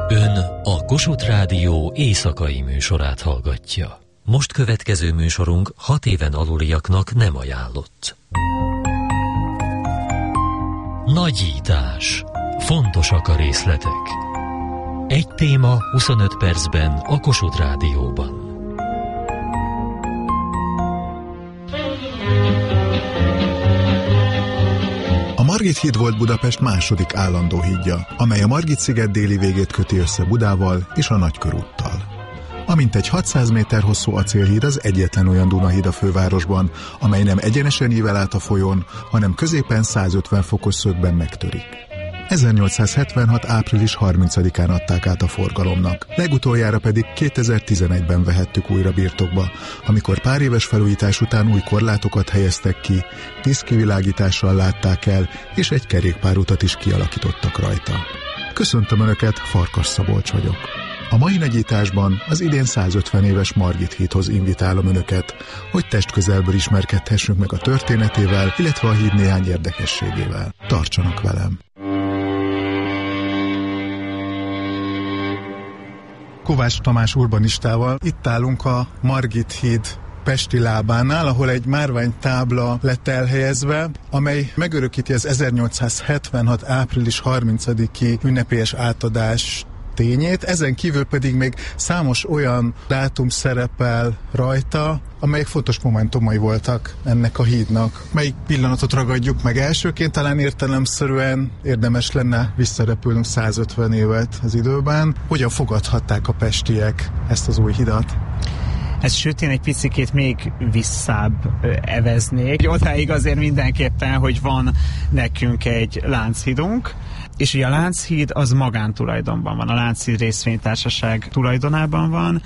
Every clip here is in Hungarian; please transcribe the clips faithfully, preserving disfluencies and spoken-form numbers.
Ön a Kossuth Rádió éjszakai műsorát hallgatja. Most következő műsorunk hat éven aluliaknak nem ajánlott. Nagyítás. Fontosak a részletek. Egy téma huszonöt percben a Kossuth Rádióban. A Margit híd volt Budapest második állandó hídja, amely a Margit-sziget déli végét köti össze Budával és a Nagykörúttal. Amint egy hatszáz méter hosszú acélhíd az egyetlen olyan Dunahíd a fővárosban, amely nem egyenesen ível át a folyón, hanem középen száz ötven fokos szögben megtörik. ezernyolcszázhetvenhat április harmincadikán adták át a forgalomnak, legutoljára pedig kétezer-tizenegyben vehettük újra birtokba, amikor pár éves felújítás után új korlátokat helyeztek ki, vízkivilágítással látták el, és egy kerékpárutat is kialakítottak rajta. Köszöntöm Önöket, Farkas Szabolcs vagyok. A mai nagyításban az idén száz ötven éves Margit hídhoz invitálom Önöket, hogy testközelből ismerkedhessünk meg a történetével, illetve a híd néhány érdekességével. Tartsanak velem! Kovács Tamás urbanistával itt állunk a Margit híd pesti lábánál, ahol egy márványtábla lett elhelyezve, amely megörökíti az ezernyolcszázhetvenhat április harmincadiki ünnepélyes átadás tényét, ezen kívül pedig még számos olyan dátum szerepel rajta, amelyek fontos momentumai voltak ennek a hídnak. Melyik pillanatot ragadjuk meg elsőként? Talán értelemszerűen érdemes lenne visszarepülnünk száz ötven évet az időben. Hogyan fogadhatták a pestiek ezt az új hidat? Ez sőt, én egy picikét még visszább eveznék. Odáig azért mindenképpen, hogy van nekünk egy Lánchídunk, és ugye a Lánchíd az magántulajdonban van, a Lánchíd részvénytársaság tulajdonában van,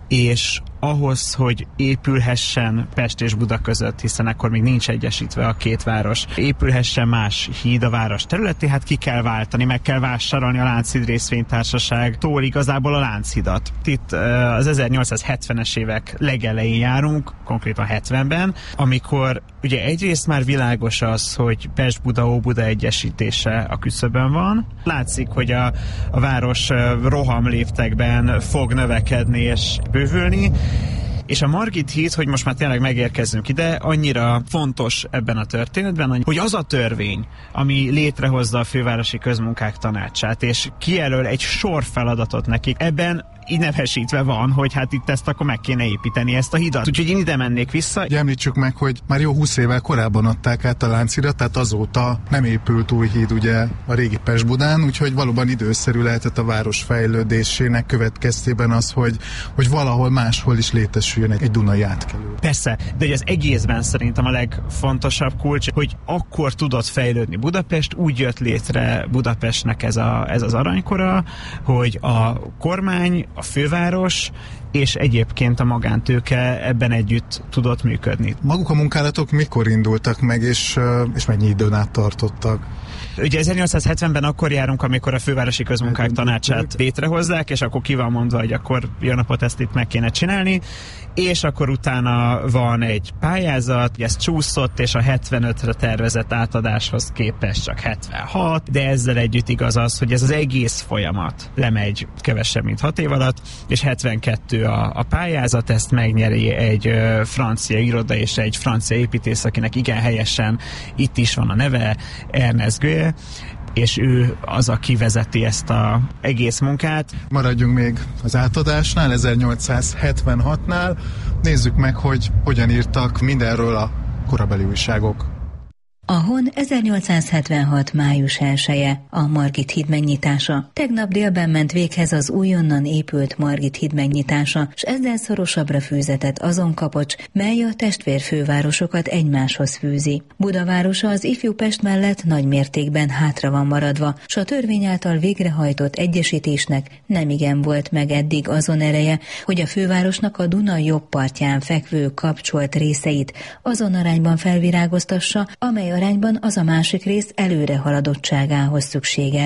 és ahhoz, hogy épülhessen Pest és Buda között, hiszen akkor még nincs egyesítve a két város, épülhessen más híd a város területén, hát ki kell váltani, meg kell vásárolni a Lánchíd részvénytársaságtól igazából a Lánchidat. Itt az ezernyolcszázhetvenes évek legelején járunk, konkrétan hetvenben, amikor ugye egyrészt már világos az, hogy Pest-Buda-Óbuda egyesítése a küszöbön van. Látszik, hogy a, a város rohamléptekben fog növekedni és bővülni, és a Margit híd, hogy most már tényleg megérkezzünk ide, annyira fontos ebben a történetben, hogy az a törvény, ami létrehozza a Fővárosi Közmunkák Tanácsát, és kijelöl egy sor feladatot nekik, ebben így nevesítve van, hogy hát itt ezt akkor meg kéne építeni, ezt a hidat. Úgyhogy én ide mennék vissza. Ugye említsük meg, hogy már jó húsz évvel korábban adták át a Lánchidat, tehát azóta nem épült új híd ugye a régi Pest-Budán, úgyhogy valóban időszerű lehetett a város fejlődésének következtében az, hogy, hogy valahol máshol is létesüljön egy, egy Dunai átkelő. Persze, de az egészben szerintem a legfontosabb kulcs, hogy akkor tudott fejlődni Budapest, úgy jött létre Budapestnek ez, a, ez az aranykora, hogy a kormány, a főváros és egyébként a magántőke ebben együtt tudott működni. Maguk a munkálatok mikor indultak meg, és, és mennyi időn át tartottak? Ugye ezernyolcszázhetvenben akkor járunk, amikor a Fővárosi Közmunkák Tanácsát létrehozzák, és akkor ki van mondva, hogy akkor jó napot, ezt itt meg kéne csinálni, és akkor utána van egy pályázat, ez csúszott, és a hetvenötre tervezett átadáshoz képest csak hetvenhat, de ezzel együtt igaz az, hogy ez az egész folyamat lemegy kevesebb, mint hat év alatt, és hetvenkettő a, a pályázat, ezt megnyeri egy ö, francia iroda és egy francia építész, akinek igen helyesen itt is van a neve, Ernest Goyer, és ő az, aki vezeti ezt az egész munkát. Maradjunk még az átadásnál, ezernyolcszázhetvenhatnál. Nézzük meg, hogy hogyan írtak mindenről a korabeli újságok. A Hon ezernyolcszázhetvenhat. május elseje, a Margit híd megnyitása. Tegnap délben ment véghez az újonnan épült Margit híd megnyitása, s ezzel szorosabbra fűzetett azon kapocs, mely a testvérfővárosokat egymáshoz fűzi. Budavárosa az ifjú Pest mellett nagy mértékben hátra van maradva, s a törvény által végrehajtott egyesítésnek nemigen volt meg eddig azon ereje, hogy a fővárosnak a Duna jobb partján fekvő kapcsolt részeit azon arányban felvirágoztassa, amely arányban az a másik rész előre haladottságához szükséges.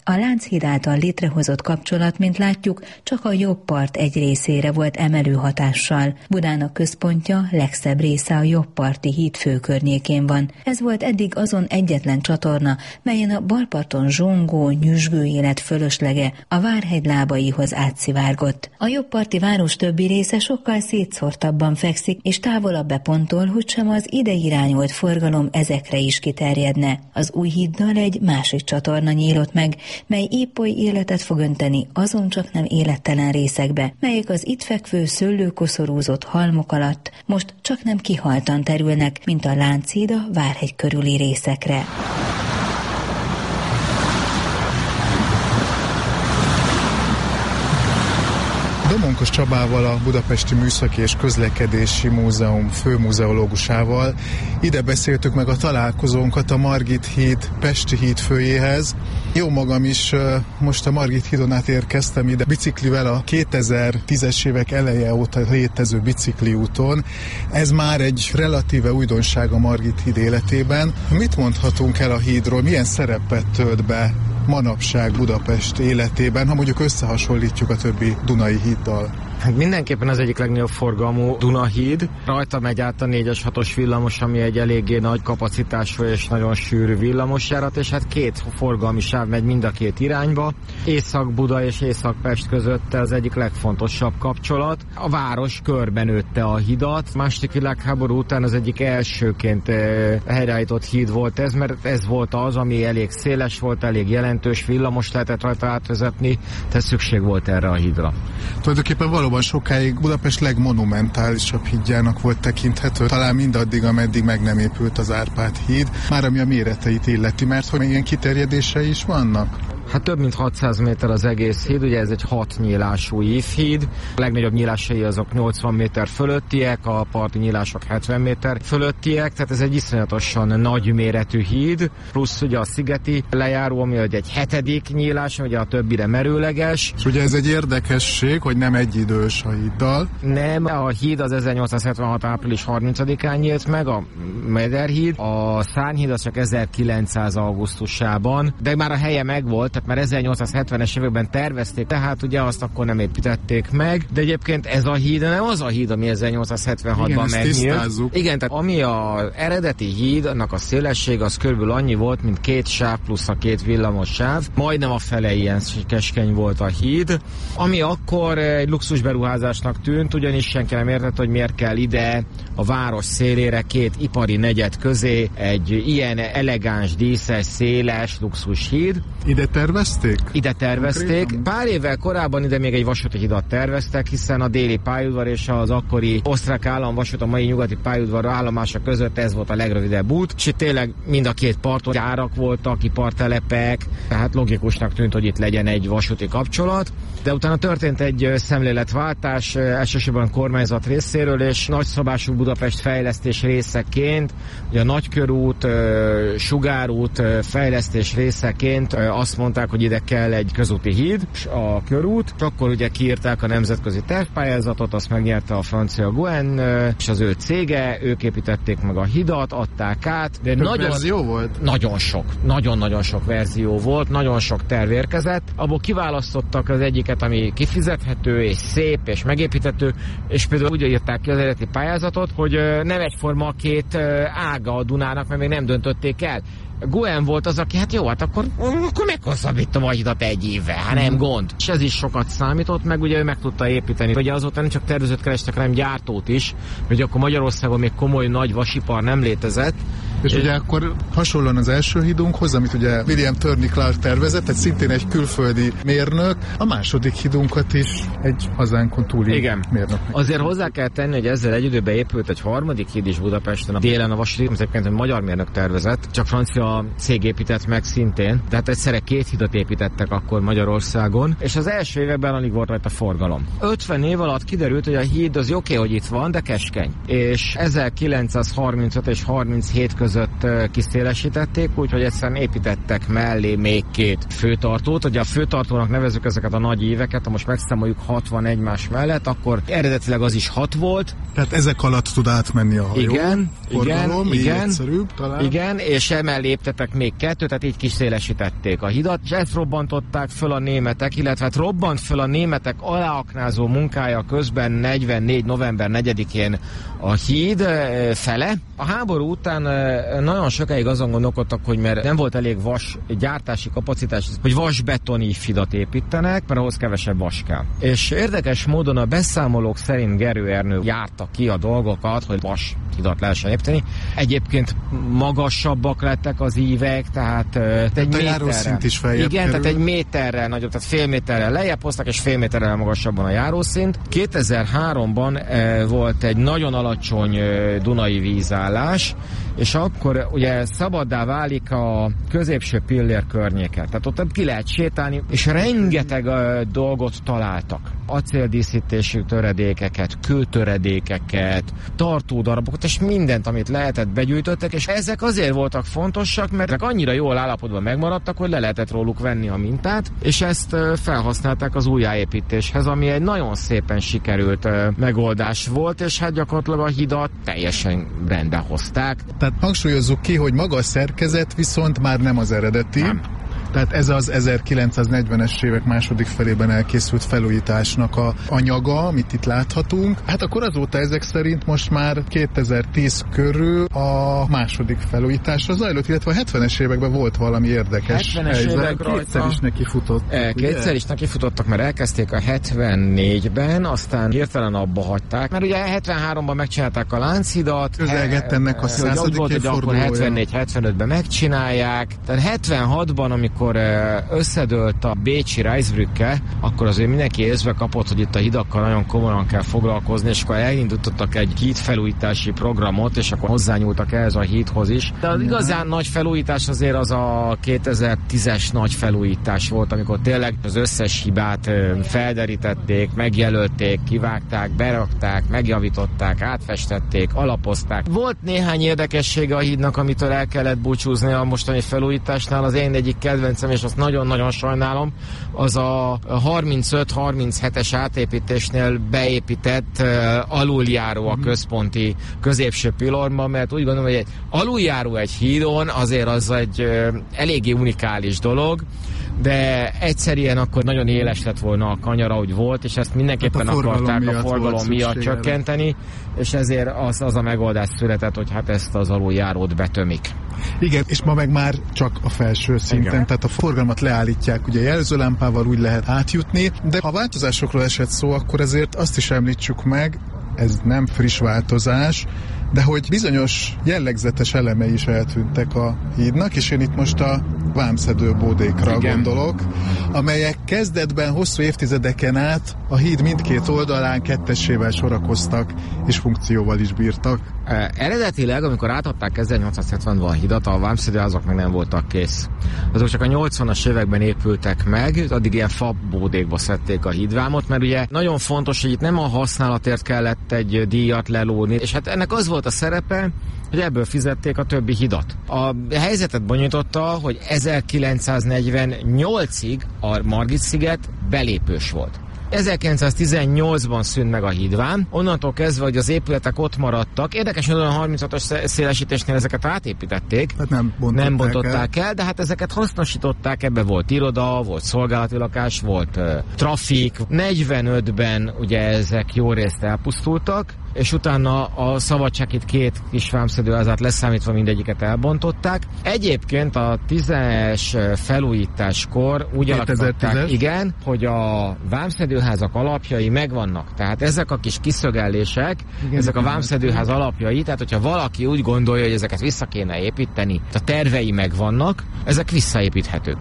A Lánchíd által létrehozott kapcsolat, mint látjuk, csak a jobb part egy részére volt emelő hatással. Budának központja, legszebb része a jobb parti híd főkörnyékén van. Ez volt eddig azon egyetlen csatorna, melyen a balparton zsongó, nyüzsgő élet fölöslege a Várhegy lábaihoz átszivárgott. A jobb parti város többi része sokkal szétszórtabban fekszik, és távolabb bepontol, hogy sem az ide irányolt forgalom ezekre is kiterjedne. Az új híddal egy másik csatorna nyílott meg, mely épp oly életet fog önteni azon csak nem élettelen részekbe, melyek az itt fekvő szőlőkoszorúzott halmok alatt most csak nem kihaltan terülnek, mint a Lánchíd a Várhegy körüli részekre. Domonkos Csabával, a Budapesti Műszaki és Közlekedési Múzeum főmuzeológusával ide beszéltük meg a találkozónkat a Margit híd Pesti hídfőjéhez. Jó magam is most a Margit hídon át érkeztem ide biciklivel a kétezer-tízes évek eleje óta létező bicikliúton. Ez már egy relatíve újdonság a Margit híd életében. Mit mondhatunk el a hídról? Milyen szerepet tölt be manapság Budapest életében, ha mondjuk összehasonlítjuk a többi Dunai híddal? Hát mindenképpen az egyik legnagyobb forgalmú Dunahíd. Rajta megy át a négyes hatos villamos, ami egy eléggé nagy kapacitású és nagyon sűrű villamosjárat, és hát két forgalmi sáv megy mind a két irányba. Észak-Buda és Észak-Pest között az egyik legfontosabb kapcsolat. A város körbenőtte a hidat. Második világháború után az egyik elsőként helyreállított híd volt ez, mert ez volt az, ami elég széles volt, elég jelentős, villamos lehetett rajta átvezetni, tehát szükség volt erre a hídra. Tulajdonképpen valóban sokáig Budapest legmonumentálisabb hídjának volt tekinthető, talán mindaddig, ameddig meg nem épült az Árpád híd, már ami a méreteit illeti, mert hogy ilyen kiterjedései is vannak. Hát több mint hatszáz méter az egész híd, ugye ez egy hat nyílású ívhíd. A legnagyobb nyílásai azok nyolcvan méter fölöttiek, a parti nyílások hetven méter fölöttiek, tehát ez egy iszonyatosan nagy méretű híd, plusz ugye a szigeti lejáró, ami egy hetedik nyílás, ugye a többire merőleges. És ugye ez egy érdekesség, hogy nem egyidős a híddal. Nem, a híd az ezernyolcszázhetvenhat április harmincadikán nyílt meg, a Mederhíd, a Szárnyhíd az csak ezerkilencszáz augusztusában, de már a helye megvolt, tehát már ezernyolcszázhetvenes években tervezték, tehát ugye azt akkor nem építették meg, de egyébként ez a híd nem az a híd, ami ezernyolcszázhetvenhatban megnyílt. Igen, tehát ami az eredeti híd, annak a szélesség az körülbelül annyi volt, mint két sáv plusz a két villamos sáv, majdnem a fele ilyen keskeny volt a híd, ami akkor egy luxusberuházásnak tűnt, ugyanis senki nem értett, hogy miért kell ide a város szélére két ipari negyed közé egy ilyen elegáns, díszes, széles luxus híd. Ide tervezték? Ide tervezték. Konkrétan? Pár évvel korábban ide még egy vasúti hidat terveztek, hiszen a déli pályaudvar és az akkori osztrák államvasút, a mai nyugati pályaudvar állomása között ez volt a legrövidebb út, és itt tényleg mind a két parton gyárak voltak, ipartelepek, tehát logikusnak tűnt, hogy itt legyen egy vasúti kapcsolat, de utána történt egy szemléletváltás, elsősorban a kormányzat részéről, és nagyszabású Budapest fejlesztés részeként, ugye a Nagykörút, Sugárút fejlesztés részeként azt mondták, hogy ide kell egy közúti híd, a körút, és akkor ugye kiírták a nemzetközi tervpályázatot, azt megnyerte a francia Gouen, és az ő cége, ők építették meg a hidat, adták át. De nagyon verzió volt? Nagyon sok, nagyon-nagyon sok verzió volt, nagyon sok terv érkezett. Abból kiválasztottak az egyiket, ami kifizethető, és szép, és megépíthető, és például úgy írták ki az eredeti pályázatot, hogy nem egyforma a két ága a Dunának, mert még nem döntötték el. Gouen volt az, aki hát jó, hát akkor, akkor meghosszabbítom a hidat egy évvel, hát nem gond. És ez is sokat számított, meg ugye ő meg tudta építeni. Ugye azóta nem csak tervezőt kerestek, hanem gyártót is, hogy akkor Magyarországon még komoly nagy vasipar nem létezett. És ugye akkor hasonlóan az első hídunkhoz, amit ugye William Turney Clark tervezett, tehát szintén egy külföldi mérnök, a második hídunkat is egy hazánkon túli Igen. mérnök. Azért hozzá kell tenni, hogy ezzel egy időben épült egy harmadik híd is Budapesten, a délen a vasúti, az egyébként egy magyar mérnök tervezett, csak francia cég épített meg szintén, tehát egyszerre két hidat építettek akkor Magyarországon, és az első években alig volt rajta forgalom. ötven év alatt kiderült, hogy a híd az oké, hogy itt van, de keskeny. És ezerkilencszázharmincöt és harminchét között között kiszélesítették, úgyhogy egyszerűen építettek mellé még két főtartót. Ugye a főtartónak nevezzük ezeket a nagy éveket, ha most megszámoljuk hatvan egymás mellett, akkor eredetileg az is hat volt. Tehát ezek alatt tud átmenni a hajó. Igen, forgalom, igen, igen, egyszerűbb, talán. Igen, és emellé építettek még kettőt, tehát így kiszélesítették a hidat, és ezt robbantották föl a németek, illetve hát robbant föl a németek aláaknázó munkája közben negyvennégy november negyedikén a híd fele. A háború után nagyon sokáig azon gondolkodtak, hogy mert nem volt elég vas gyártási kapacitás, hogy vasbetoni hidat építenek, mert ahhoz kevesebb vas kell. És érdekes módon a beszámolók szerint Gerő Ernő járta ki a dolgokat, hogy vas hidat lehessen építeni. Egyébként magasabbak lettek az ívek, tehát egy a járószint is feljebb igen, kerül. tehát egy méterrel nagyobb, tehát fél méterrel lejjebb hoztak, és fél méterrel magasabban a járószint. kétezer-háromban e, volt egy nagyon alacsony e, Dunai vízállás, és akkor ugye szabaddá válik a középső pillér környéke. Tehát ott ki lehet sétálni, és rengeteg e, dolgot találtak. Acéldíszítésű töredékeket, kőtöredékeket, tartódarabokat, és mindent, amit lehetett, begyűjtöttek, és ezek azért voltak fontosak, mert ezek annyira jól állapotban megmaradtak, hogy le lehetett róluk venni a mintát, és ezt felhasználták az újjáépítéshez, ami egy nagyon szépen sikerült megoldás volt, és hát gyakorlatilag a hidat teljesen rendbe hozták. Tehát hangsúlyozzuk ki, hogy maga a szerkezet viszont már nem az eredeti. Nem. Tehát ez az ezerkilencszáznegyvenes évek második felében elkészült felújításnak a anyaga, amit itt láthatunk. Hát akkor azóta ezek szerint most már kétezer-tíz körül a második felújításra zajlott, illetve a hetvenes években volt valami érdekes hetvenes évek rajta. Kétszer is nekifutott. E, kétszer is nekifutottak, mert elkezdték a hetvennégyben, aztán hirtelen abba hagyták, mert ugye hetvenháromban megcsinálták a Lánchidat. Közelgett ennek a századik évfordulója. hetvennégy hetvenötben megcsinálják, tehát hetvenhatban, amikor összedőlt a bécsi Reisbrücke, akkor azért mindenki észbe kapott, hogy itt a hidakkal nagyon komolyan kell foglalkozni, és akkor elindítottak egy hídfelújítási programot, és akkor hozzányúltak ehhez a hídhoz is. De az igazán nagy felújítás azért az a kétezer-tízes nagy felújítás volt, amikor tényleg az összes hibát felderítették, megjelölték, kivágták, berakták, megjavították, átfestették, alapozták. Volt néhány érdekessége a hídnak, amitől el kellett búcsúzni a mostani felújításnál. Az én egyik kedvencem, és azt nagyon-nagyon sajnálom, az a harmincöt harminchetes átépítésnél beépített uh, aluljáró a központi középső pillorban, mert úgy gondolom, hogy egy aluljáró egy hídon azért az egy uh, eléggé unikális dolog, de egyszerűen akkor nagyon éles lett volna a kanyar, ahogy volt, és ezt mindenképpen hát a akarták a forgalom miatt szüksége. csökkenteni, és ezért az, az a megoldás született, hogy hát ezt az aluljárót betömik. Igen, és ma meg már csak a felső szinten, igen. Tehát a forgalmat leállítják, ugye jelzőlámpával úgy lehet átjutni, de ha változásokról esett szó, akkor ezért azt is említsük meg, ez nem friss változás, de hogy bizonyos jellegzetes elemei is eltűntek a hídnak, és én itt most a vámszedő bódékra igen. gondolok, amelyek kezdetben hosszú évtizedeken át a híd mindkét oldalán kettessével sorakoztak, és funkcióval is bírtak. E, eredetileg, amikor átadták ezernyolcszázhetvenben a hidat, a vámszedőházak meg nem voltak kész. Azok csak a nyolcvanas években épültek meg, addig ilyen fabódékba szedték a hídvámot, mert ugye nagyon fontos, hogy itt nem a használatért kellett egy díjat lelóni, és hát ennek az volt a szerepe, hogy ebből fizették a többi hidat. A helyzetet bonyolította, hogy ezerkilencszáznegyvennyolcig a Margit-sziget belépős volt. ezerkilencszáztizennyolcban szűnt meg a hídvám, onnantól kezdve, hogy az épületek ott maradtak. Érdekes, hogy a harminchatos szélesítésnél ezeket átépítették, hát nem bontották, nem bontották el. el, de hát ezeket hasznosították, ebbe volt iroda, volt szolgálati lakás, volt uh, trafik. negyvenötben ugye ezek jó részt elpusztultak, és utána a Szabadsághíd két kis vámszedőházát leszámítva mindegyiket elbontották. Egyébként a tízes felújításkor úgy alakították, igen, hogy a vámszedőházak alapjai megvannak. Tehát ezek a kis kiszögellések, igen, ezek a vámszedőház alapjai, tehát hogyha valaki úgy gondolja, hogy ezeket vissza kéne építeni, a tervei megvannak, ezek visszaépíthetők.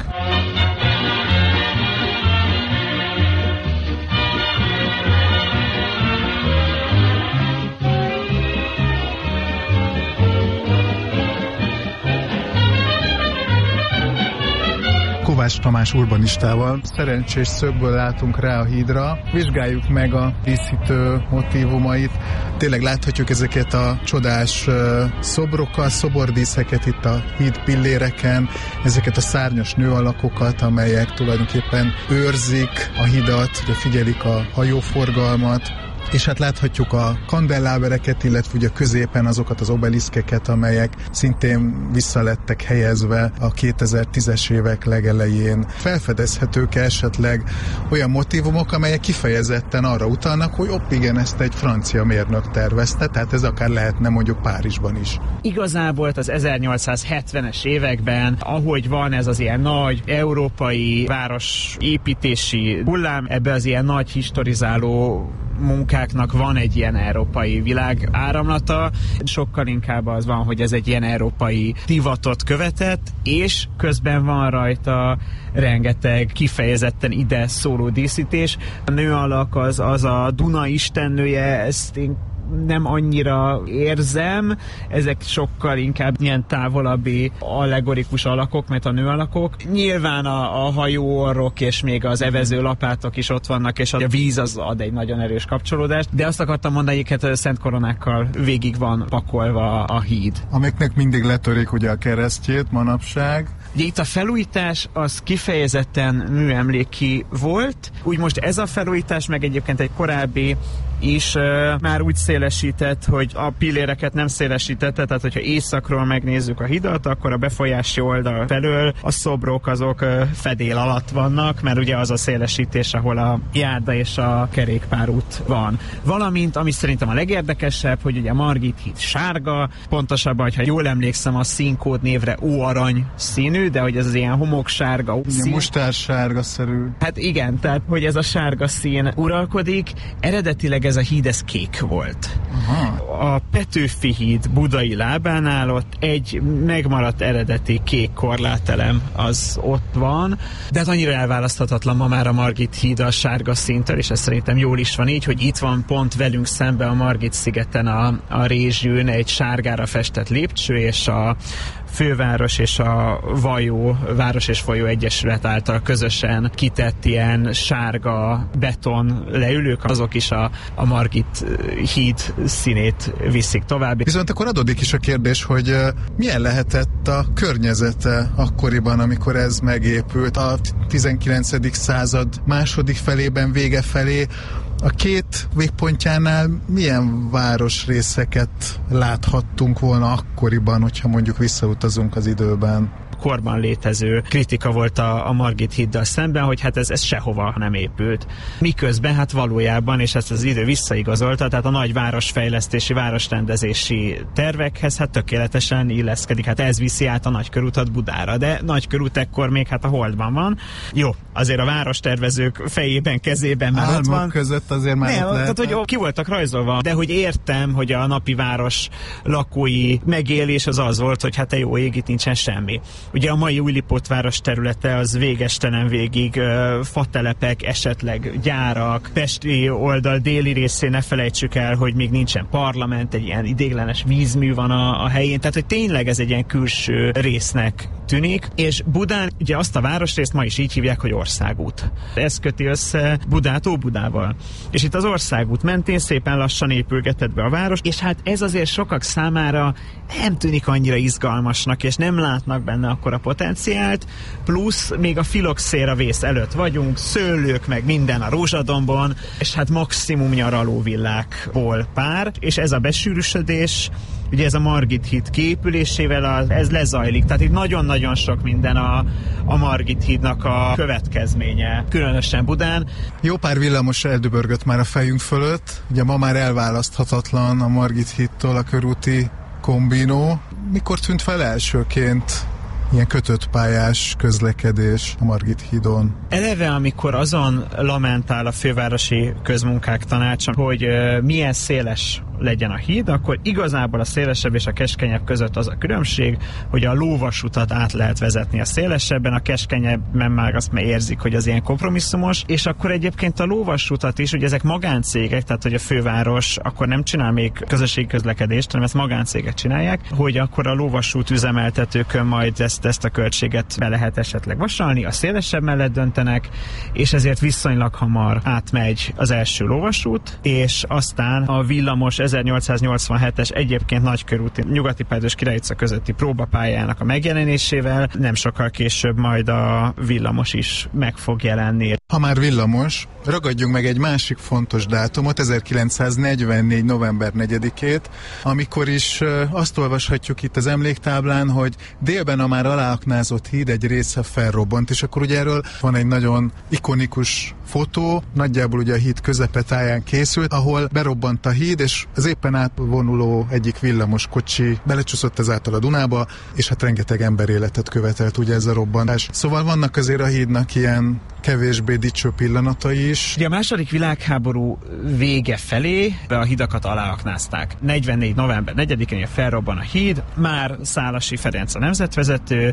Kovács Kovács Tamás urbanistával. Szerencsés szögből látunk rá a hídra, vizsgáljuk meg a díszítő motívumait. Tényleg láthatjuk ezeket a csodás szobrokat, szobordíszeket itt a híd pilléreken, ezeket a szárnyas nőalakokat, amelyek tulajdonképpen őrzik a hidat, ugye figyelik a hajóforgalmat, és hát láthatjuk a kandellábereket, illetve ugye középen azokat az obeliszkeket, amelyek szintén vissza lettek helyezve a kétezer-tízes évek legelején. Felfedezhetők esetleg olyan motívumok, amelyek kifejezetten arra utalnak, hogy hopp, igen, ezt egy francia mérnök tervezte, tehát ez akár lehetne mondjuk Párizsban is. Igazából az ezernyolcszázhetvenes években, ahogy van ez az ilyen nagy európai városépítési hullám, ebbe az ilyen nagy historizáló munkáknak van egy ilyen európai világ áramlata, sokkal inkább az van, hogy ez egy ilyen európai divatot követett, és közben van rajta rengeteg kifejezetten ide szóló díszítés. A nőalak az, az a Duna istennője, ezt én nem annyira érzem, ezek sokkal inkább ilyen távolabbi allegorikus alakok, mert a nőalakok. Nyilván a, a hajóorrok és még az evező lapátok is ott vannak, és a víz az ad egy nagyon erős kapcsolódást, de azt akartam mondani, hogy szent koronákkal végig van pakolva a híd. Amiknek mindig letörik ugye a keresztjét manapság. Ugye itt a felújítás az kifejezetten műemléki volt, úgy most ez a felújítás meg egyébként egy korábbi is uh, már úgy szélesített, hogy a pilléreket nem szélesítette, tehát hogyha északról megnézzük a hidat, akkor a befolyási oldal felől a szobrok azok uh, fedél alatt vannak, mert ugye az a szélesítés, ahol a járda és a kerékpárút van. Valamint, ami szerintem a legérdekesebb, hogy ugye a Margit híd sárga, pontosabban, hogyha jól emlékszem, a színkód névre óarany színű, de hogy ez az ilyen homoksárga szín. Musztársárga-szerű. Hát igen, tehát hogy ez a sárga szín uralkodik, eredetileg ez a híd, ez kék volt. Aha. A Petőfi híd budai lábánál ott egy megmaradt eredeti kék korlátelem az ott van, de hát annyira elválaszthatatlan ma már a Margit híd a sárga színtől, és ez szerintem jól is van így, hogy itt van pont velünk szembe a Margit szigeten a, a Rézsűn egy sárgára festett lépcső, és a főváros és a Vajó, Város és Folyó Egyesület által közösen kitett ilyen sárga beton leülők, azok is a, a Margit híd színét viszik tovább. Viszont akkor adódik is a kérdés, hogy uh, milyen lehetett a környezete akkoriban, amikor ez megépült a tizenkilencedik század második felében, vége felé. A két végpontjánál milyen városrészeket láthattunk volna akkoriban, hogyha mondjuk visszautazunk az időben? Korban létező kritika volt a, a Margit híddal szemben, hogy hát ez, ez sehova nem épült. Miközben hát valójában, és ezt az idő visszaigazolta, tehát a nagy városfejlesztési, városrendezési tervekhez hát tökéletesen illeszkedik. Hát ez viszi át a Nagykörútat Budára, de Nagykörút ekkor még hát a Holdban van. Jó, azért a várostervezők fejében, kezében már Álmok ott van. között azért már ne, ott lehet. Tehát, hogy ki voltak rajzolva, de hogy értem, hogy a napi város lakói megélés az az volt, hogy hát a jó ég, itt nincsen semmi. Ugye a mai Újlipót város területe az végestelen végig uh, fatelepek, esetleg gyárak, pesti oldal déli részén ne felejtsük el, hogy még nincsen parlament, egy ilyen idéglenes vízmű van a, a helyén, tehát hogy tényleg ez egy ilyen külső résznek tűnik, és Budán ugye azt a városrészt ma is így hívják, hogy Országút. Ez köti össze Budát Óbudával. És itt az Országút mentén szépen lassan épülgetett be a város, és hát ez azért sokak számára nem tűnik annyira izgalmasnak, és nem látnak benne akkor a potenciált, plusz még a filoxéra vész előtt vagyunk, szőlők, meg minden a Rózsadombon, és hát maximum nyaralóvillákból pár, és ez a besűrűsödés, ugye ez a Margit híd kiépülésével az, ez lezajlik, tehát itt nagyon-nagyon sok minden a, a Margit hídnak a következménye, különösen Budán. Jó pár villamos eldöbörgött már a fejünk fölött, ugye ma már elválaszthatatlan a Margit hídtól a körúti kombinó. Mikor tűnt fel elsőként ilyen kötött pályás közlekedés a Margit hídon? Eleve, amikor azon lamentál a fővárosi közmunkák tanácsa, hogy uh, milyen széles legyen a híd, akkor igazából a szélesebb és a keskenyebb között az a különbség, hogy a lóvasutat át lehet vezetni a szélesebben, a keskenyebben már azt már érzik, hogy az ilyen kompromisszumos, és akkor egyébként a lóvasutat is, ugye ezek magáncégek, tehát hogy a főváros akkor nem csinál még közösségi közlekedést, hanem ezt magáncégek csinálják, hogy akkor a lóvasút üzemeltetőkön majd ezt, ezt a költséget be lehet esetleg vasalni, a szélesebb mellett döntenek, és ezért viszonylag hamar átmegy az első lóvasút, és aztán a villamos ezernyolcszáznyolcvanhetes egyébként nagykörúti Nyugati pályaudvar és Király utca közötti próbapályának a megjelenésével nem sokkal később majd a villamos is meg fog jelenni. Ha már villamos, ragadjunk meg egy másik fontos dátumot, ezerkilencszáznegyvennégy november negyedikét, amikor is azt olvashatjuk itt az emléktáblán, hogy délben a már aláaknázott híd egy része felrobbant, és akkor ugye erről van egy nagyon ikonikus fotó, nagyjából ugye a híd közepetáján készült, ahol berobbant a híd, és az éppen átvonuló egyik villamos kocsi belecsúszott ezáltal a Dunába, és hát rengeteg emberéletet követelt ugye ez a robbantás. Szóval vannak azért a hídnak ilyen kevésbé dicső pillanatai is. Ugye a második világháború vége felé be a hidakat aláaknázták. negyvennégy november negyedikén felrobban a híd, már Szálasi Ferenc a nemzetvezető,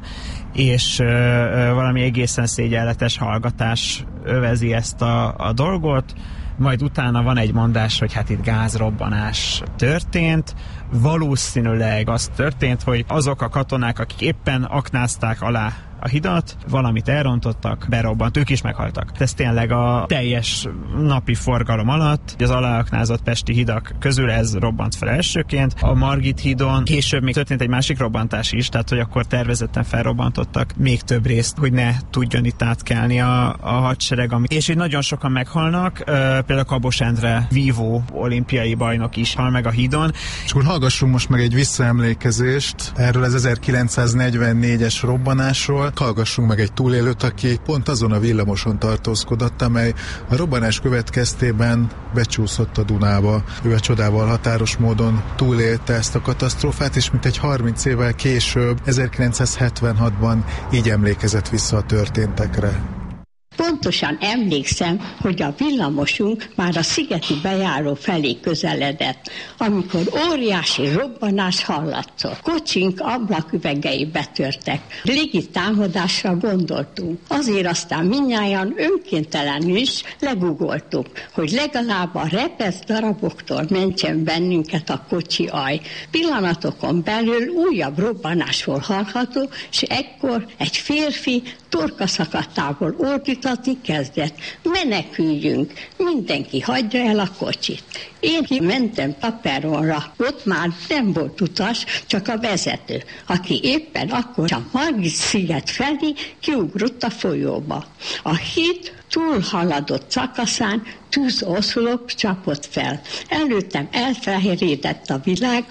és ö, ö, valami egészen szégyenletes hallgatás övezi ezt a, a dolgot, majd utána van egy mondás, hogy hát itt gázrobbanás történt. Valószínűleg az történt, hogy azok a katonák, akik éppen aknázták alá a hidat, valamit elrontottak, berobbant, ők is meghaltak. Ez tényleg a teljes napi forgalom alatt, az aláaknázott pesti hidak közül ez robbant fel elsőként. A Margit hídon később még történt egy másik robbantás is, tehát hogy akkor tervezetten felrobbantottak még több részt, hogy ne tudjon itt átkelni a, a hadsereg. Ami... És így nagyon sokan meghalnak, uh, például Kabos Endre vívó olimpiai bajnok is hal meg a hídon. És akkor hallgassunk most meg egy visszaemlékezést erről az ezerkilencszáznegyvennégyes robbanásról. Hallgassunk meg egy túlélőt, aki pont azon a villamoson tartózkodott, amely a robbanás következtében becsúszott a Dunába. Ő a csodával határos módon túlélte ezt a katasztrófát, és mintegy harminc évvel később, ezerkilencszázhetvenhatban így emlékezett vissza a történtekre. Pontosan emlékszem, hogy a villamosunk már a szigeti bejáró felé közeledett, amikor óriási robbanás hallatszott. Kocsink ablaküvegei betörtek. Légi támadásra gondoltunk. Azért aztán mindnyájan önkéntelenül is legugoltuk, hogy legalább a repesz daraboktól mentsen bennünket a kocsi aj. Pillanatokon belül újabb robbanás volt hallható, és ekkor egy férfi torkaszakadtából ordítani kezdett. Meneküljünk, mindenki hagyja el a kocsit. Én kimentem Taperonra, ott már nem volt utas, csak a vezető, aki éppen akkor a Margit sziget felé kiugrott a folyóba. A híd túlhaladott szakaszán tűzoszlop csapott fel. Előttem elfelhéredett a világ,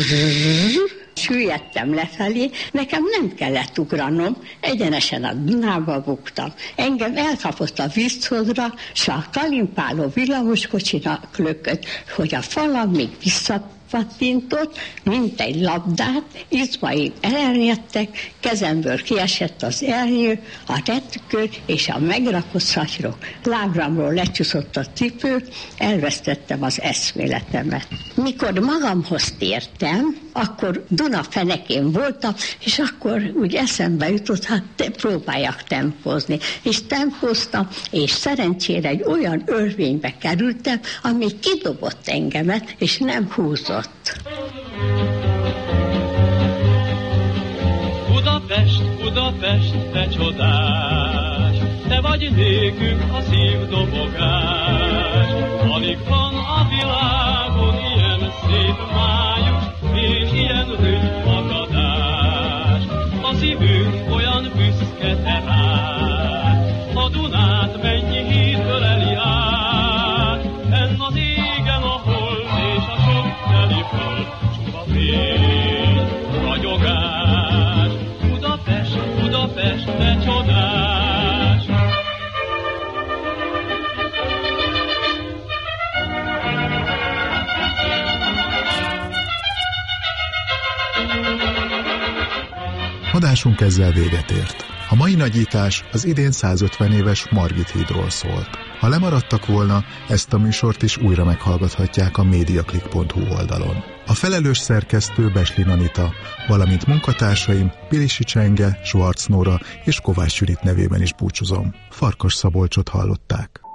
süllyedtem lefelé, nekem nem kellett ugranom, egyenesen a Dunába buktam. Engem elkapott a vízszodra, s a kalimpáló villamoskocsinak lökött, hogy a falam még visszapattintott, mint egy labdát, izmaim elernyedt, kezemből kiesett az ernyő, a retkő és a megrakott szatyrok. Lábramról lecsúszott a cipő, elvesztettem az eszméletemet. Mikor magamhoz tértem, akkor Duna fenekén voltam, és akkor úgy eszembe jutott, hát te próbáljak tempózni. És tempóztam, és szerencsére egy olyan örvénybe kerültem, ami kidobott engemet, és nem húzott. Budapest, Budapest, te csodás, te vagy nékünk a szívdobogás. Alig van a világon ilyen szép május, és ilyen rügymagadás. A szívünk olyan büszke te rád, a Dunát mennyi híd öleli át. Enn az égen a hold és a sok teli föld, csupa fény, ragyogás. Budapest, Budapest, te csodás. Adásunk ezzel véget ért. A mai nagyítás az idén százötven éves Margit hídról szólt. Ha lemaradtak volna, ezt a műsort is újra meghallgathatják a mediaclick pont hu oldalon. A felelős szerkesztő Beslin Anita, valamint munkatársaim Pilisi Csenge, Schwarz Nóra és Kovács Judit nevében is búcsúzom. Farkas Szabolcsot hallották.